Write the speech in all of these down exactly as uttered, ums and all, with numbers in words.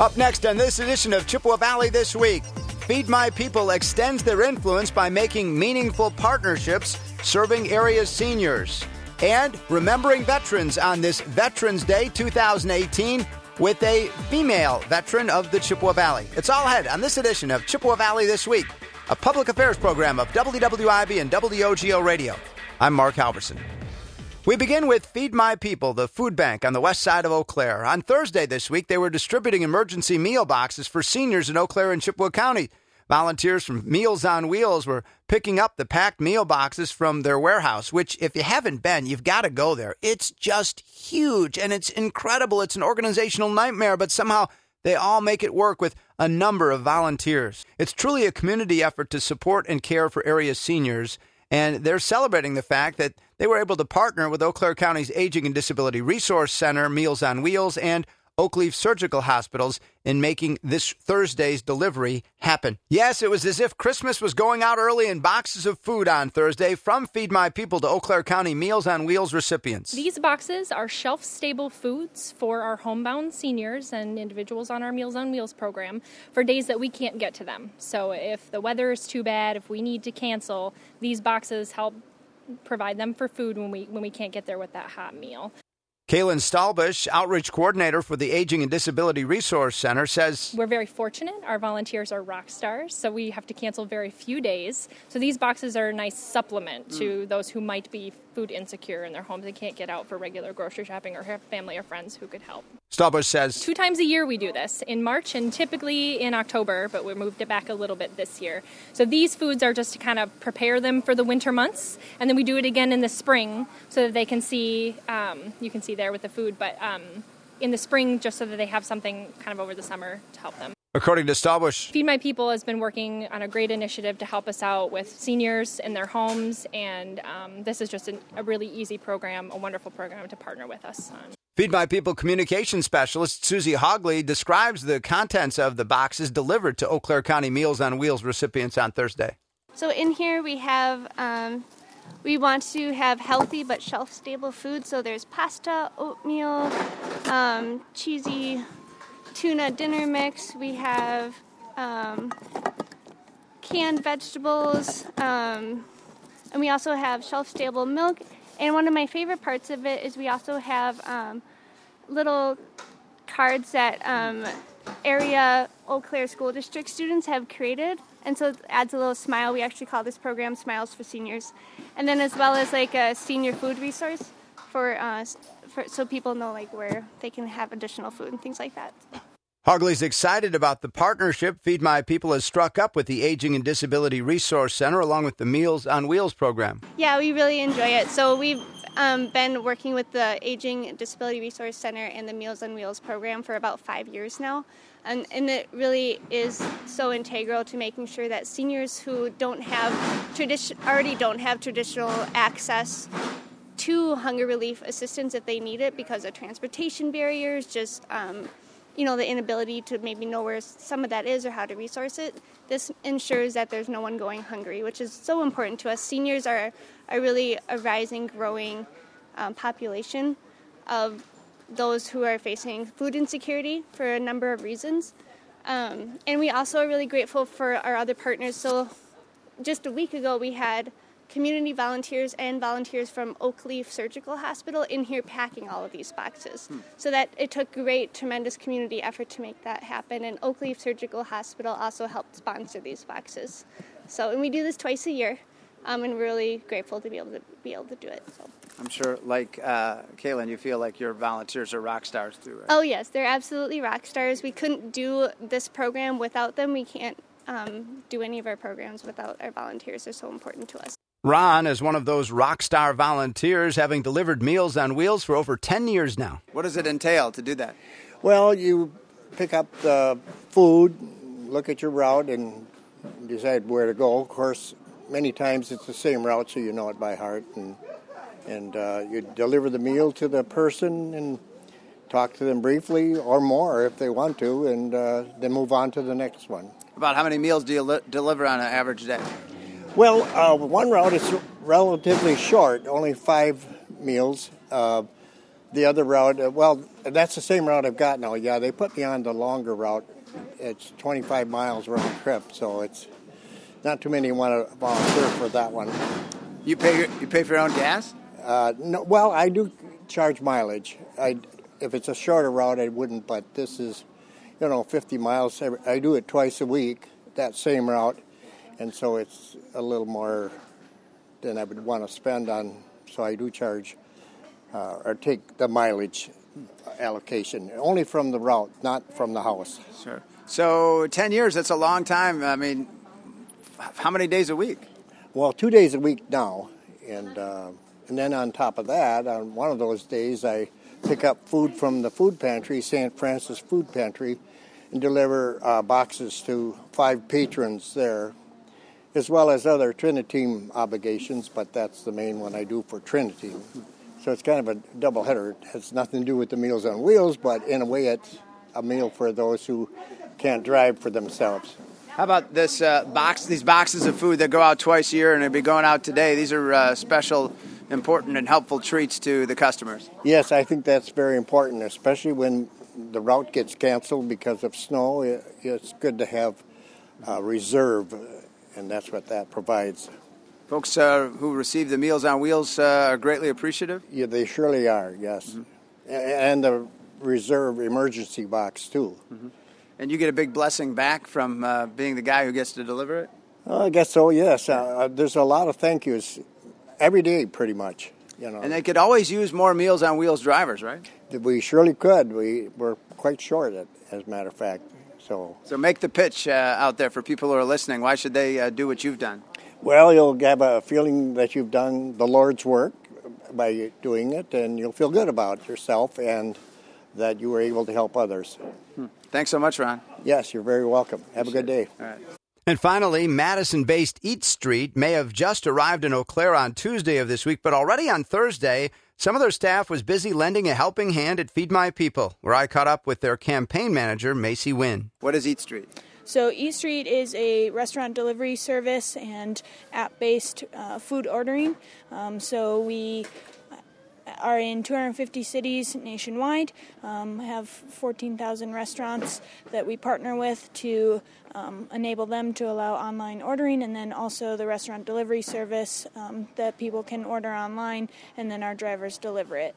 Up next on this edition of Chippewa Valley This Week, Feed My People extends their influence by making meaningful partnerships serving area's seniors. And remembering veterans on this Veterans Day two thousand eighteen with a female veteran of the Chippewa Valley. It's all ahead on this edition of Chippewa Valley This Week, a public affairs program of W W I B and W O G O Radio. I'm Mark Halverson. We begin with Feed My People, the food bank on the west side of Eau Claire. On Thursday this week, they were distributing emergency meal boxes for seniors in Eau Claire and Chippewa County. Volunteers from Meals on Wheels were picking up the packed meal boxes from their warehouse, which, if you haven't been, you've got to go there. It's just huge, and it's incredible. It's an organizational nightmare, but somehow they all make it work with a number of volunteers. It's truly a community effort to support and care for area seniors, and they're celebrating the fact that they were able to partner with Eau Claire County's Aging and Disability Resource Center, Meals on Wheels, and Oakleaf Surgical Hospitals in making this Thursday's delivery happen. Yes, it was as if Christmas was going out early in boxes of food on Thursday from Feed My People to Eau Claire County Meals on Wheels recipients. These boxes are shelf-stable foods for our homebound seniors and individuals on our Meals on Wheels program for days that we can't get to them. So if the weather is too bad, if we need to cancel, these boxes help provide them for food when we when we can't get there with that hot meal. Kaylin Stahlbush, Outreach Coordinator for the Aging and Disability Resource Center, says, we're very fortunate. Our volunteers are rock stars, so we have to cancel very few days. So these boxes are a nice supplement mm. to those who might be food insecure in their homes and can't get out for regular grocery shopping or have family or friends who could help. Stahlbush says, two times a year we do this, in March and typically in October, but we moved it back a little bit this year. So these foods are just to kind of prepare them for the winter months, and then we do it again in the spring so that they can see, um, you can see there with the food, but um, in the spring just so that they have something kind of over the summer to help them. According to Stahlbush, Feed My People has been working on a great initiative to help us out with seniors in their homes, and um, this is just an, a really easy program, a wonderful program to partner with us on. Feed My People communications specialist Susie Hogley describes the contents of the boxes delivered to Eau Claire County Meals on Wheels recipients on Thursday. So in here we have, um, we want to have healthy but shelf-stable food. So there's pasta, oatmeal, um, cheesy tuna dinner mix. We have um, canned vegetables, um, and we also have shelf-stable milk. And one of my favorite parts of it is we also have um, little cards that um, area Eau Claire School District students have created. And so it adds a little smile. We actually call this program Smiles for Seniors. And then as well as like a senior food resource for, uh, for so people know like where they can have additional food and things like that. Hogley's excited about the partnership Feed My People has struck up with the Aging and Disability Resource Center along with the Meals on Wheels program. Yeah, we really enjoy it. So we've um, been working with the Aging and Disability Resource Center and the Meals on Wheels program for about five years now. And, and it really is so integral to making sure that seniors who don't have tradition, already don't have traditional access to hunger relief assistance if they need it because of transportation barriers, just um, you know, the inability to maybe know where some of that is or how to resource it. This ensures that there's no one going hungry, which is so important to us. Seniors are, are really a rising, growing um, population of those who are facing food insecurity for a number of reasons. Um, and we also are really grateful for our other partners. So just a week ago, we had community volunteers and volunteers from Oakleaf Surgical Hospital in here packing all of these boxes. Hmm. So that it took great, tremendous community effort to make that happen. And Oakleaf Surgical Hospital also helped sponsor these boxes. So, and we do this twice a year, um, and we're really grateful to be able to be able to do it. So. I'm sure, like uh, Kaylin, you feel like your volunteers are rock stars too, right? Oh yes, they're absolutely rock stars. We couldn't do this program without them. We can't um, do any of our programs without our volunteers. They're so important to us. Ron is one of those rock star volunteers, having delivered Meals on Wheels for over ten years now. What does it entail to do that? Well, you pick up the food, look at your route, and decide where to go. Of course, many times it's the same route, so you know it by heart. And, and uh, you deliver the meal to the person and talk to them briefly or more if they want to, and uh, then move on to the next one. About how many meals do you li- deliver on an average day? Well, uh, one route is relatively short, only five meals. Uh, The other route, uh, well, that's the same route I've got now. Yeah, they put me on the longer route. It's twenty-five miles round trip, so it's not too many want to volunteer for that one. You pay you pay for your own gas? Uh, no, well, I do charge mileage. I, if it's a shorter route, I wouldn't, but this is, you know, fifty miles. I do it twice a week, that same route, and so it's a little more than I would want to spend on, so I do charge uh, or take the mileage allocation, only from the route, not from the house. Sure. So ten years, that's a long time. I mean, how many days a week? Well, two days a week now, and uh, and then on top of that, on one of those days, I pick up food from the food pantry, Saint Francis Food Pantry, and deliver uh, boxes to five patrons there, as well as other Trinity obligations, but that's the main one I do for Trinity. So it's kind of a double header. It has nothing to do with the Meals on Wheels, but in a way it's a meal for those who can't drive for themselves. How about this uh, box? These boxes of food that go out twice a year, and they'll be going out today. These are uh, special, important, and helpful treats to the customers. Yes, I think that's very important, especially when the route gets canceled because of snow. It's good to have a reserve, and that's what that provides. Folks uh, who receive the Meals on Wheels uh, are greatly appreciative? Yeah, they surely are, yes. Mm-hmm. And the reserve emergency box, too. Mm-hmm. And you get a big blessing back from uh, being the guy who gets to deliver it? Well, I guess so, yes. Uh, there's a lot of thank yous every day, pretty much. You know. And they could always use more Meals on Wheels drivers, right? We surely could. We, we're quite short, as a matter of fact. So, so make the pitch uh, out there for people who are listening. Why should they uh, do what you've done? Well, you'll have a feeling that you've done the Lord's work by doing it, and you'll feel good about yourself and that you were able to help others. Hmm. Thanks so much, Ron. Yes, you're very welcome. Have Appreciate a good day. All right. And finally, Madison-based Eat Street may have just arrived in Eau Claire on Tuesday of this week, but already on Thursday, some of their staff was busy lending a helping hand at Feed My People, where I caught up with their campaign manager, Macy Wynn. What is Eat Street? So Eat Street is a restaurant delivery service and app-based uh, food ordering. Um, so we are in two hundred fifty cities nationwide, um, have fourteen thousand restaurants that we partner with to um, enable them to allow online ordering, and then also the restaurant delivery service um, that people can order online, and then our drivers deliver it.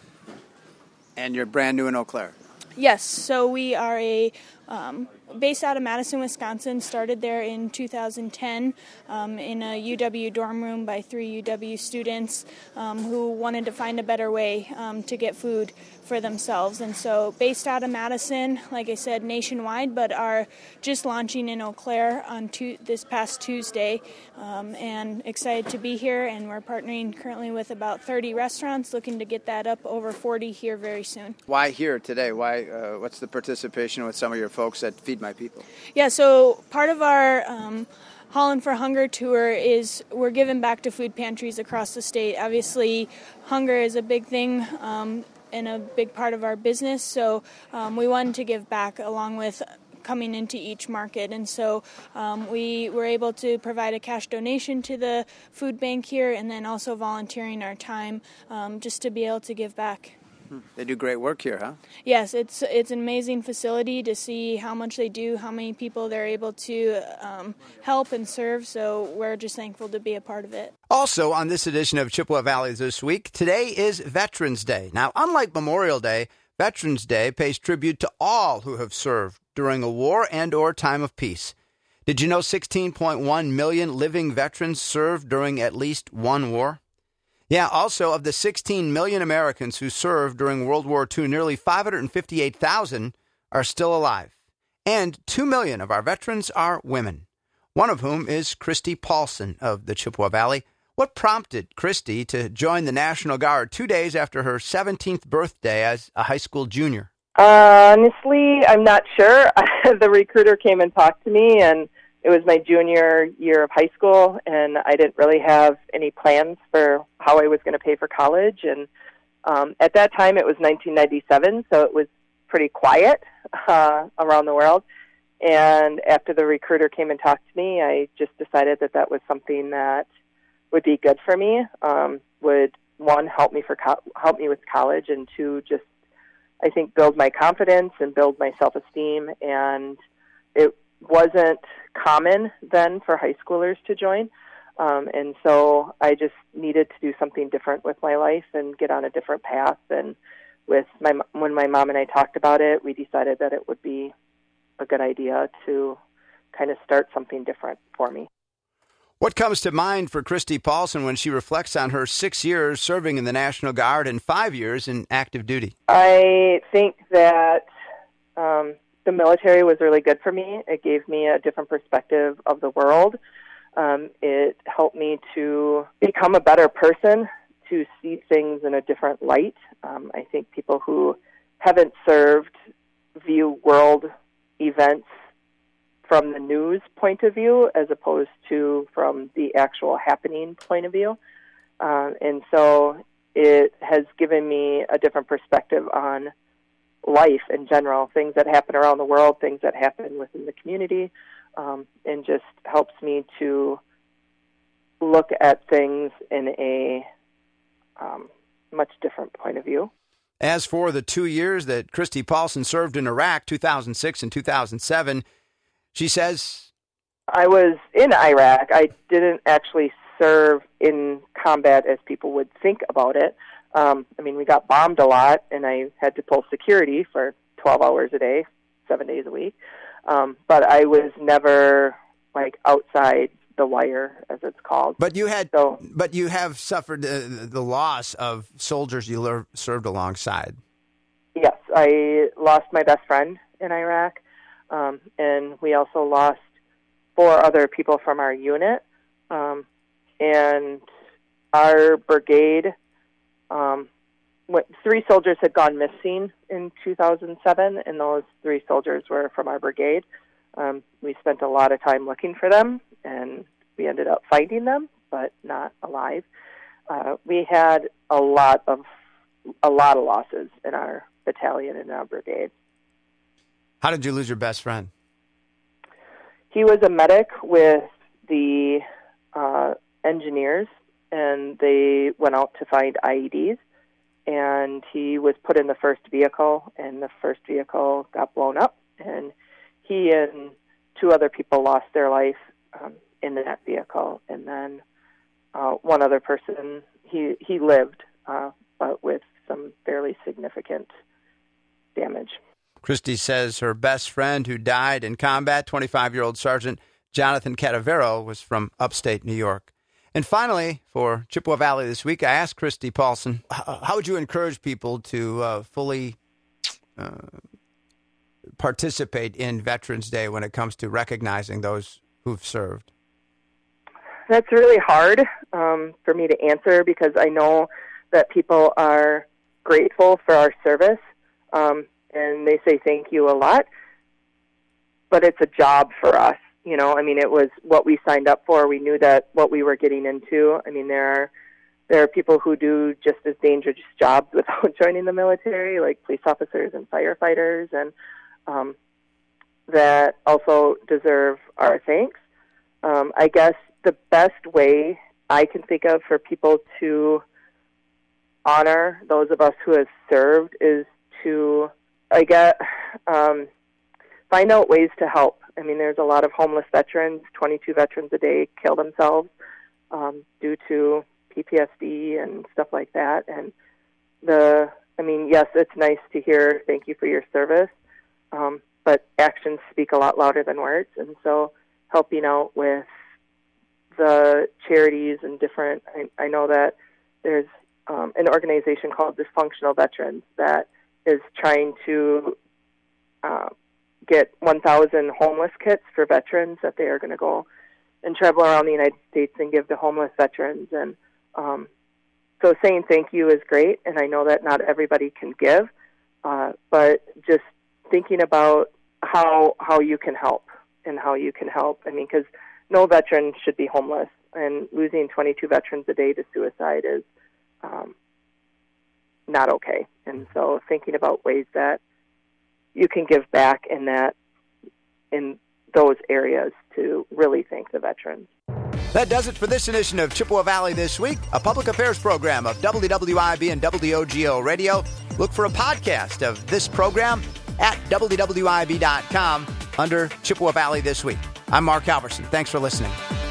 And you're brand new in Eau Claire? Yes, so we are a um, based out of Madison, Wisconsin, started there in two thousand ten um, in a U W dorm room by three U W students um, who wanted to find a better way um, to get food for themselves. And so based out of Madison, like I said, nationwide, but are just launching in Eau Claire on tu- this past Tuesday, um, and excited to be here. And we're partnering currently with about thirty restaurants, looking to get that up over forty here very soon. Why here today? Why? Uh, what's the participation with some of your folks at Feed My People? Yeah, so part of our um, Holland for Hunger tour is we're giving back to food pantries across the state. Obviously, hunger is a big thing um, and a big part of our business, so um, we wanted to give back along with coming into each market. And so um, we were able to provide a cash donation to the food bank here, and then also volunteering our time um, just to be able to give back. They do great work here, huh? Yes, it's it's an amazing facility to see how much they do, how many people they're able to um, help and serve, so we're just thankful to be a part of it. Also on this edition of Chippewa Valley This Week, today is Veterans Day. Now, unlike Memorial Day, Veterans Day pays tribute to all who have served during a war and or time of peace. Did you know sixteen point one million living veterans served during at least one war? Yeah, also, of the sixteen million Americans who served during World War Two, nearly five hundred fifty-eight thousand are still alive. And two million of our veterans are women, one of whom is Christy Paulson of the Chippewa Valley. What prompted Christy to join the National Guard two days after her seventeenth birthday as a high school junior? Honestly, I'm not sure. The recruiter came and talked to me, and it was my junior year of high school, and I didn't really have any plans for how I was going to pay for college. And um, at that time, it was nineteen ninety-seven, so it was pretty quiet uh, around the world. And after the recruiter came and talked to me, I just decided that that was something that would be good for me, um, would one, help me for co- help me with college, and two, just I think build my confidence and build my self-esteem. And it wasn't common then for high schoolers to join. Um, and so I just needed to do something different with my life and get on a different path. And with my when my mom and I talked about it, we decided that it would be a good idea to kind of start something different for me. What comes to mind for Christy Paulson when she reflects on her six years serving in the National Guard and five years in active duty? I think that um, the military was really good for me. It gave me a different perspective of the world. Um, it helped me to become a better person, to see things in a different light. Um, I think people who haven't served view world events from the news point of view as opposed to from the actual happening point of view. Um, and so it has given me a different perspective on life in general, things that happen around the world, things that happen within the community. Um, and just helps me to look at things in a um, much different point of view. As for the two years that Christy Paulson served in Iraq, two thousand six and two thousand seven, she says, I was in Iraq. I didn't actually serve in combat as people would think about it. Um, I mean, we got bombed a lot, and I had to pull security for twelve hours a day, seven days a week. Um, but I was never like outside the wire, as it's called. But you had, so, but you have suffered uh, the loss of soldiers you le- served alongside. Yes, I lost my best friend in Iraq, um, and we also lost four other people from our unit. Um, and our brigade, um, what, three soldiers had gone missing in two thousand seven, and those three soldiers were from our brigade. Um, we spent a lot of time looking for them, and we ended up finding them, but not alive. Uh, we had a lot of a lot of losses in our battalion and our brigade. How did you lose your best friend? He was a medic with the uh, engineers, and they went out to find I E Ds. And he was put in the first vehicle, and the first vehicle got blown up, and he and two other people lost their life um, in that vehicle. And then uh, one other person, he he lived, uh, but with some fairly significant damage. Christy says her best friend who died in combat, twenty-five-year-old Sergeant Jonathan Catavero, was from upstate New York. And finally, for Chippewa Valley this week, I asked Christy Paulson, how would you encourage people to uh, fully uh, participate in Veterans Day when it comes to recognizing those who've served? That's really hard um, for me to answer because I know that people are grateful for our service, um, and they say thank you a lot, but it's a job for us. You know, I mean, it was what we signed up for. We knew that what we were getting into. I mean, there are there are people who do just as dangerous jobs without joining the military, like police officers and firefighters, and um, that also deserve our thanks. Um, I guess the best way I can think of for people to honor those of us who have served is to, I guess, um, find out ways to help. I mean, there's a lot of homeless veterans. twenty-two veterans a day kill themselves um, due to P T S D and stuff like that. And the, I mean, yes, it's nice to hear thank you for your service, um, but actions speak a lot louder than words. And so helping out with the charities and different, I, I know that there's um, an organization called Dysfunctional Veterans that is trying to uh, get one thousand homeless kits for veterans that they are going to go and travel around the United States and give to homeless veterans. And um, so saying thank you is great, and I know that not everybody can give, uh, but just thinking about how how you can help and how you can help. I mean, because no veteran should be homeless, and losing twenty-two veterans a day to suicide is um, not okay. And so thinking about ways that you can give back in that, in those areas to really thank the veterans. That does it for this edition of Chippewa Valley This Week, a public affairs program of W W I B and W O G O Radio. Look for a podcast of this program at W W I B dot com under Chippewa Valley This Week. I'm Mark Halverson. Thanks for listening.